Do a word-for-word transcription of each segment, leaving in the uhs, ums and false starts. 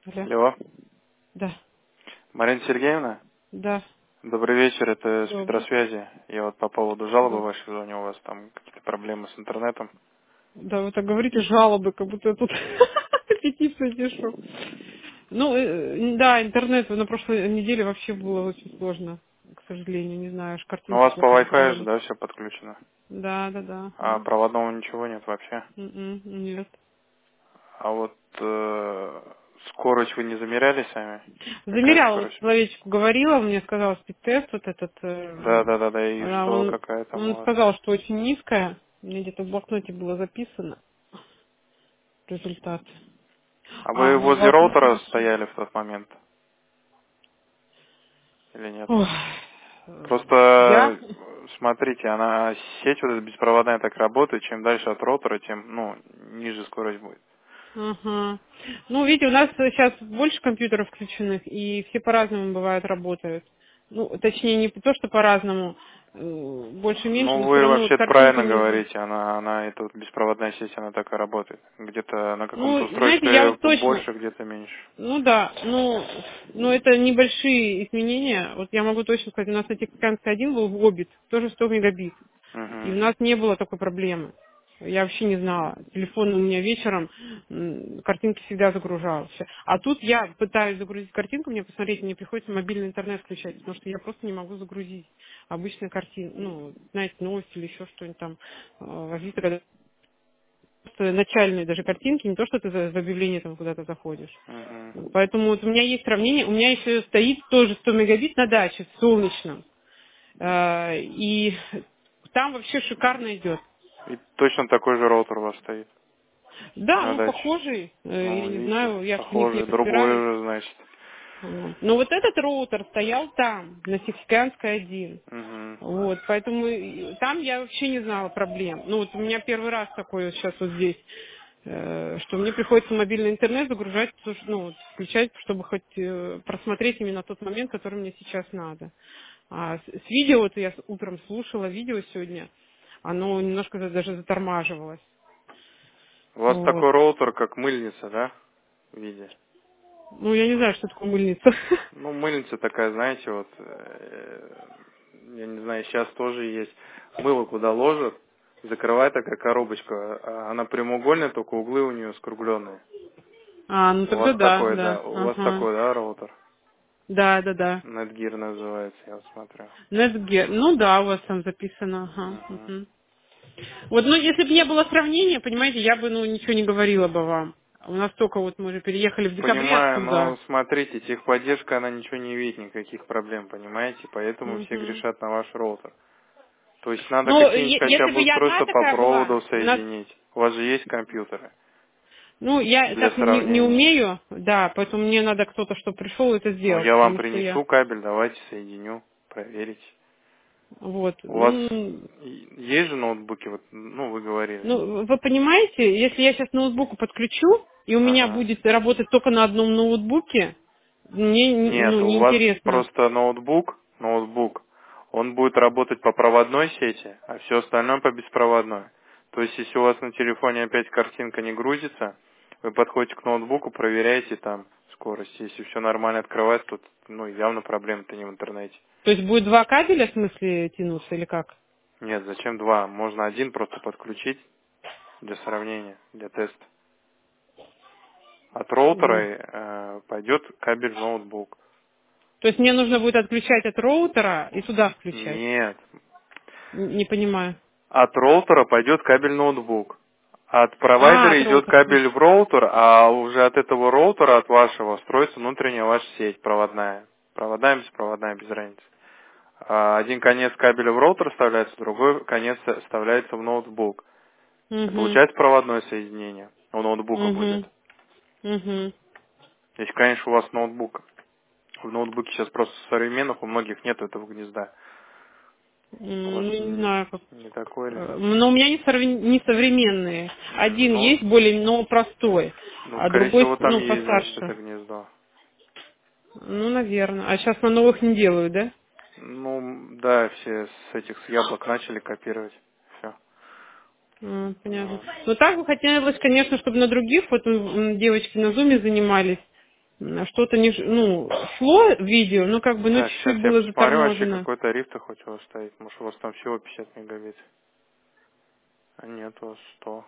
Алло. Алло. Да. Марина Сергеевна, Да. добрый вечер, это с Добрый. Петросвязи. Я вот по поводу жалобы Да. вашей звоню, у вас там какие-то проблемы с интернетом. Да, вы так говорите жалобы, как будто я тут петицию пишу. Ну, э, да, интернет на прошлой неделе вообще было очень сложно, к сожалению, не знаю, аж Ну, у картинки вас по плохо Wi-Fi же, загружались. да, все подключено? Да, да, да. А М. проводного ничего нет вообще? М-м, Нет. А вот э, скорость вы не замеряли сами? Какая Замеряла, вот скорость? человечку говорила, он мне сказал спид-тест вот этот, Да, э, да, да, да, и а что, он, какая там он у вас? сказал, что очень низкая, у меня где-то в блокноте было записано результат. А А вы у возле вас не роутера хорошо. стояли в тот момент или нет? Ой, э, я? Просто, э, смотрите, она, сеть вот эта беспроводная так работает, чем дальше от роутера, тем, ну, ниже скорость будет. Ага. Ну, видите, у нас сейчас больше компьютеров включенных, и все по-разному бывают работают. Ну, точнее, не то, что по-разному, э, больше-меньше, Ну, но все вы равно вот вообще картинки правильно мне... говорите, она, она, эта вот беспроводная сеть, она так и работает. Где-то на каком-то Ну, знаете, я устройстве вот точно... больше, где-то меньше. Ну да, ну, ну это небольшие изменения. Вот я могу точно сказать, у нас на Тихоокеанской один был в Обит, тоже сто мегабит. И у Угу. нас не было такой проблемы. Я вообще не знала. Телефон у меня вечером, м, картинки всегда загружался. А тут я пытаюсь загрузить картинку, мне посмотреть, мне приходится мобильный интернет включать, потому что я просто не могу загрузить обычную картину. Ну, знаете, новости или еще что-нибудь там. э, Возьмите, когда просто начальные даже картинки, не то, что ты за- в объявление там куда-то заходишь. Угу. Поэтому вот у меня есть сравнение, у меня еще стоит тоже сто мегабит на даче в солнечном. Э, И там вообще шикарно идет. И точно такой же роутер у вас стоит Да, на ну даче. похожий, э, я Ну, не видите, знаю, я ж не, не похоже, другой подбираю. уже, значит. Вот. Но вот этот роутер стоял там, на Тихоокеанской один. Угу. Вот, поэтому и- там я вообще не знала проблем. Ну вот у меня первый раз такой вот сейчас вот здесь, э, что мне приходится мобильный интернет загружать, то есть, ну, вот, включать, чтобы хоть э, просмотреть именно тот момент, который мне сейчас надо. А с, с видео, вот я с- утром слушала видео сегодня, оно немножко за- даже затормаживалось. У вас Вот. такой роутер, как мыльница, да, в виде? Ну, я не знаю, что такое мыльница. Ну, мыльница такая, знаете, вот, э, я не знаю, сейчас тоже есть. Мыло куда ложат, закрывает такая коробочка, а она прямоугольная, только углы у нее скругленные. А, ну У тогда вас да, такой, да. да, у вас Ага. такой, да, роутер? Да, да, да. Netgear называется, я вот смотрю. Netgear. Ну да, у вас там записано. Ага. Мгм. Мгм. Вот, ну, если бы не было сравнения, понимаете, я бы, ну, ничего не говорила бы вам. У нас только вот мы же переехали в декабре Понимаю, но оттуда. смотрите, техподдержка, она ничего не видит, никаких проблем, понимаете, поэтому все Мгм. грешат на ваш роутер. То есть надо Ну, какие-нибудь е- хотя если бы бы я одна устройства по такая была, проводу у нас, соединить. У вас же есть компьютеры ну, я для так не, не сравнения. умею, да, поэтому мне надо кто-то, что пришел и это Ну, сделал, я вам потому что я, принесу кабель, давайте соединю, проверить. вот, У вас ну, и- есть же ноутбуки, вот, ну, вы говорили. Ну, вы понимаете, если я сейчас ноутбуку подключу, и у меня Ага. будет работать только на одном ноутбуке, мне не- Нет, ну, у вас неинтересно. просто ноутбук, ноутбук, он будет работать по проводной сети, а все остальное по беспроводной. То есть, если у вас на телефоне опять картинка не грузится, вы подходите к ноутбуку, проверяете там скорость. Если все нормально открывается, то ну, явно проблема-то не в интернете. То есть будет два кабеля, в смысле, тянуться или как? Нет, зачем два? Можно один просто подключить для сравнения, для теста. От роутера М. э, пойдет кабель в ноутбук. То есть мне нужно будет отключать от роутера и туда включать? Нет. Н- Не понимаю. От роутера пойдет кабель в ноутбук. От А, от провайдера идет роутера. кабель в роутер, а уже от этого роутера, от вашего, строится внутренняя ваша сеть проводная. Проводная, беспроводная, без разницы. А один конец кабеля в роутер вставляется, другой конец вставляется в ноутбук. И Угу, получается проводное соединение. У ноутбука будет. угу, угу. Если, конечно, у вас ноутбук. В ноутбуке сейчас просто современных, у многих нет этого гнезда. У вас Ну, не не, знаю, как. не такой ли? Э, Но у меня не, совре- не современные. Один Ну, есть более, но простой, ну, а скорее другой, всего, там ну, есть, значит, постарше. это гнездо. Ну, наверное. А сейчас на новых не делают, да? Ну, да, все с этих с яблок начали копировать. Все. М, понятно. Вот. Ну, так бы хотелось, конечно, чтобы на других, вот м, девочки на зуме занимались, м, что-то не, ш- ну, шло видео, но как бы, ну, Так, сейчас чуть-чуть я было посмотрю вообще, заторможено. какой тариф-то хоть у вас стоит. Может, у вас там всего пятьдесят мегабит. А нет, у вас сто.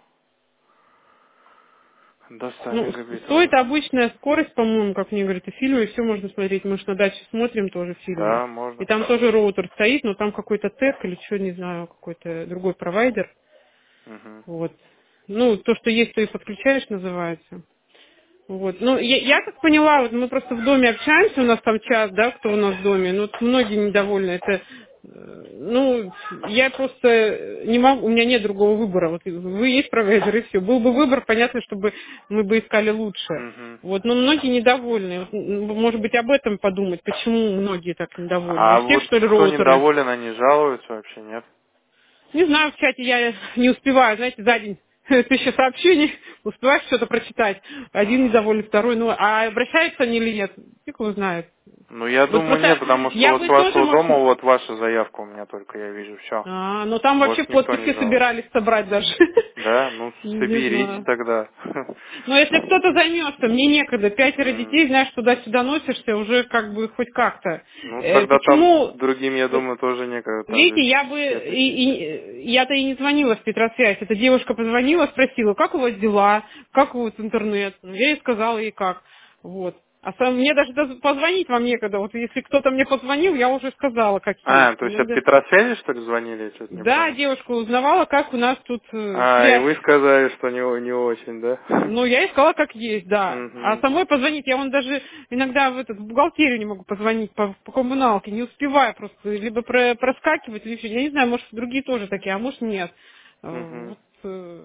До ста Ну, мегабит у стоит вас. обычная скорость, по-моему, как мне говорят, и фильмы, и все можно смотреть. Мы же на даче смотрим тоже фильмы. Да, И можно. там тоже роутер стоит, но там какой-то ТЭК или что, не знаю, какой-то другой провайдер. Угу. Вот. Ну, то, что есть, то и подключаешь, называется. Вот. Ну, я, я как поняла, вот мы просто в доме общаемся, у нас там час, да, кто у нас в доме, ну, вот многие недовольны. Это, э, ну, я просто не могу, у меня нет другого выбора. Вот вы есть провайдер, и все. Был бы выбор, понятно, чтобы мы бы искали лучше. Угу. Вот, но многие недовольны. Вот, м, может быть, об этом подумать, почему многие так недовольны. У А всех, вот что ли, кто роутеры? недоволен, они жалуются вообще, нет? Не знаю, в чате я не успеваю, знаете, за день тысяча сообщений, успеваешь что-то прочитать. Один Ага. недоволен, второй. Ну, а обращаются они или нет? Фиг его знает. Ну, я Вот думаю, нет, просто потому что я вот с бы тоже, вашего может... дома вот ваша заявка у меня только, я вижу, все. А, ну там вообще Больше никто не подписи жалуется. собирались собрать даже. Да, ну, Не не соберите знаю. тогда. Но если кто-то займется, мне некогда. Пятеро М. детей, знаешь, туда-сюда носишься, уже как бы хоть как-то. Ну, Э, тогда там почему... другим, я думаю, тоже некогда так же Видите, я бы, все и, тысячи. и- я-то и не звонила в Петросвязь. Эта девушка позвонила, спросила, как у вас дела, как у вас интернет. Ну, я ей сказала ей как. Вот. А сам, мне даже доз- позвонить вам некогда. Вот если кто-то мне позвонил, я уже сказала, как есть. А, то есть от Иногда... Петросвязи, что ли, звонили? Я что-то не Да, понял. девушка узнавала, как у нас тут э, А, и связь. вы сказали, что не, не очень, да? Ну, я ей сказала, как есть, да. А Угу. самой позвонить, я вон даже иногда в, этот, в бухгалтерию не могу позвонить по, по коммуналке, не успеваю просто, либо про- проскакивать, либо я не знаю, может, другие тоже такие, а может, нет. Э, Угу. Вот, э,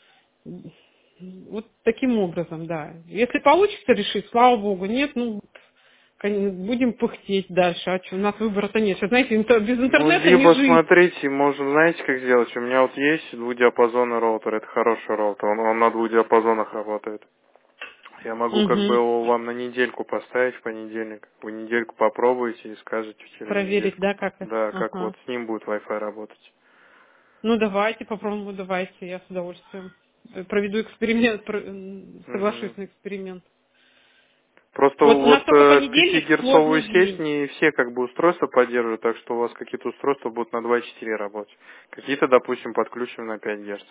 вот таким образом, да. Если получится решить, слава богу, нет, ну, кон- будем пыхтеть дальше, а что, у нас выбора-то нет. Сейчас, знаете, интер- без Ну, интернета не либо жить. смотрите, можно, знаете, как сделать? У меня вот есть двухдиапазонный роутер, это хороший роутер, он, он на двух диапазонах работает. Я могу как бы Угу. его вам на недельку поставить в понедельник. Вы недельку попробуете и скажете через Проверить, недельку. да, как это? Да, как Ага. вот с ним будет Wi-Fi работать. Ну, давайте попробуем, давайте, я с удовольствием э, проведу эксперимент, про- м, соглашусь Мгм. на эксперимент. Просто Вот у нас вот только э, понедельник пятигерцовую сложный сеть день. не все как бы устройства поддерживают, так что у вас какие-то устройства будут на два и четыре работать. Какие-то, допустим, подключим на пять Гц.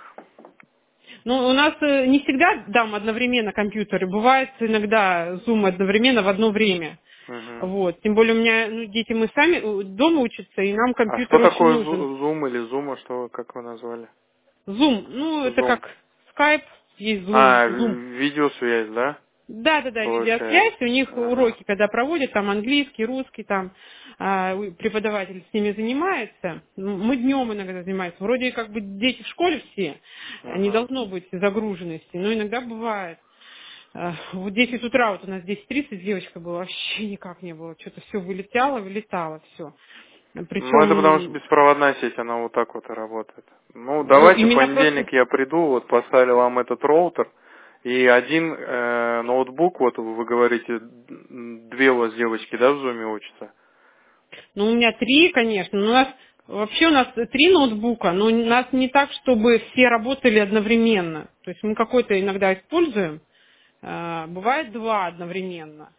Ну, у нас э, не всегда дам одновременно компьютеры, бывает иногда зум одновременно в одно время. Мгм. Вот. Тем более у меня ну, дети, мы сами э, дома учатся, и нам А что компьютер очень такое нужен. зу- зум или зума, что вы- как вы назвали? Зум, ну, это Зум. как скайп, есть зум, А, зум. ви- видеосвязь, да? Да, да, да, Получается. видеосвязь, у них Ага. уроки, когда проводят, там английский, русский, там а, у- преподаватель с ними занимается. Ну, мы днем иногда занимаемся. Вроде как бы дети в школе все, а не Ага. должно быть загруженности, но иногда бывает. А, Вот десять утра, вот у нас десять тридцать девочка была, вообще никак не было. Что-то все вылетало, вылетало, все. Ну, это потому что Причем, беспроводная сеть, она вот так вот и работает. Ну, ну, давайте в именно просто... понедельник я приду, вот поставлю вам этот роутер. И один э, ноутбук, вот вы говорите, д- две у вас девочки, да, в зуме учатся? Ну, у меня три, конечно. Но у нас вообще у нас три ноутбука, но у нас не так, чтобы все работали одновременно. То есть мы какой-то иногда используем. э, Бывает два одновременно.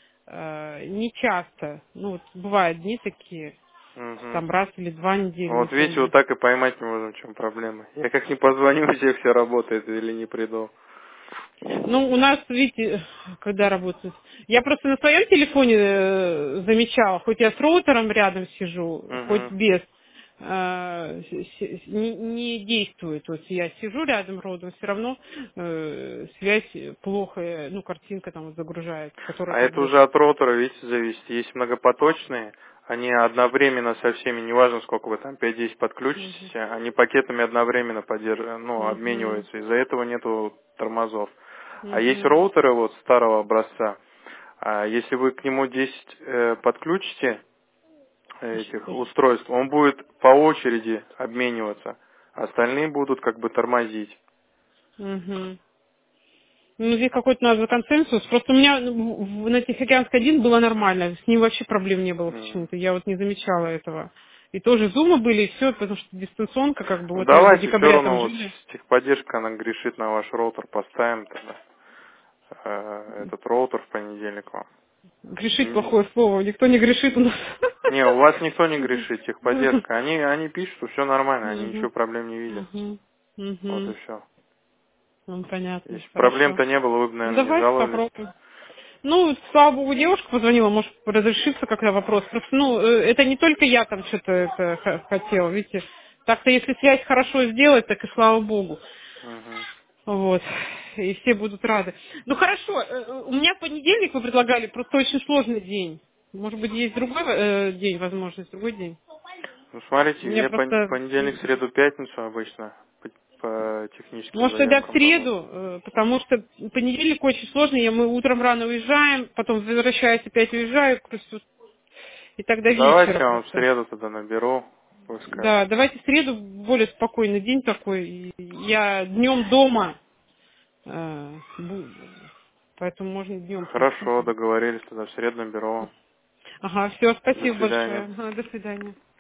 Э, Не часто. Ну, вот бывают дни такие, Угу. там раз или два недели, не Вот видите, вот помню. так и поймать не можем, в чем проблема. Я как не позвоню, у всех все работает или не приду. Ну, у нас, видите, когда работают... Я просто на своем телефоне э, замечала, хоть я с роутером рядом сижу, хоть Угу. без, э, с- с- не, не действует. Вот я сижу рядом роутером, все равно э, связь плохая, ну, картинка там вот загружается, которая А как это бы... уже от роутера, видите, зависит. Есть многопоточные, они одновременно со всеми, неважно сколько вы там, пять-десять Мгм. подключите, они пакетами одновременно поддерж- ну, Мгм. обмениваются. Из-за этого нету тормозов. А есть Мгм. роутеры вот старого образца. А если вы к нему десять э, подключите этих устройств, он будет по очереди обмениваться. Остальные будут как бы тормозить. Мгм. Ну, здесь какой-то надо консенсус. Просто у меня ну, в- на Тихоокеанской один было нормально. С ним вообще проблем не было М. почему-то. Я вот не замечала этого. И тоже зумы были, и все, потому что дистанционка, как бы, Ну вот мы до давайте все декабря там равно вот жили. техподдержка, она грешит на ваш роутер, поставим тогда. э, этот роутер в понедельник вам. Грешить М, плохое слово. Никто не грешит у нас. Не, у вас никто не грешит, техподдержка. Они, они пишут, что все нормально, они Мгм. ничего проблем не видят. Мгм. Вот и Мгм. все. Ну, понятно. Если Хорошо. проблем-то не было, вы бы, Ну, наверное, не давайте жаловались. попробуем. Ну, слава богу, девушка позвонила, может, разрешится когда вопрос. Просто, ну, э, это не только я там что-то это х- хотела, видите. Так-то, если связь хорошо сделать, так и слава богу. Мгм. Вот. И все будут рады. Ну, хорошо. э, э, У меня в понедельник вы предлагали, просто очень сложный день. Может быть, есть другой э, день, возможность, другой день. Ну, У смотрите, меня я пон- просто... понедельник, среду, пятницу обычно по, по техническим Может, тогда в заявкам работаю. среду, э, потому что понедельник очень сложный, я- мы утром рано уезжаем, потом возвращаюсь, опять уезжаю, просто и тогда Давайте вечером я вам в просто. среду тогда наберу, вы Да, скажете. давайте в среду более спокойный день такой. и Я днем дома, э, бу- поэтому можно днем прийти. Хорошо, договорились, тогда в среду наберу вам. Ага, все, До спасибо свидания. большое. Ага, до свидания.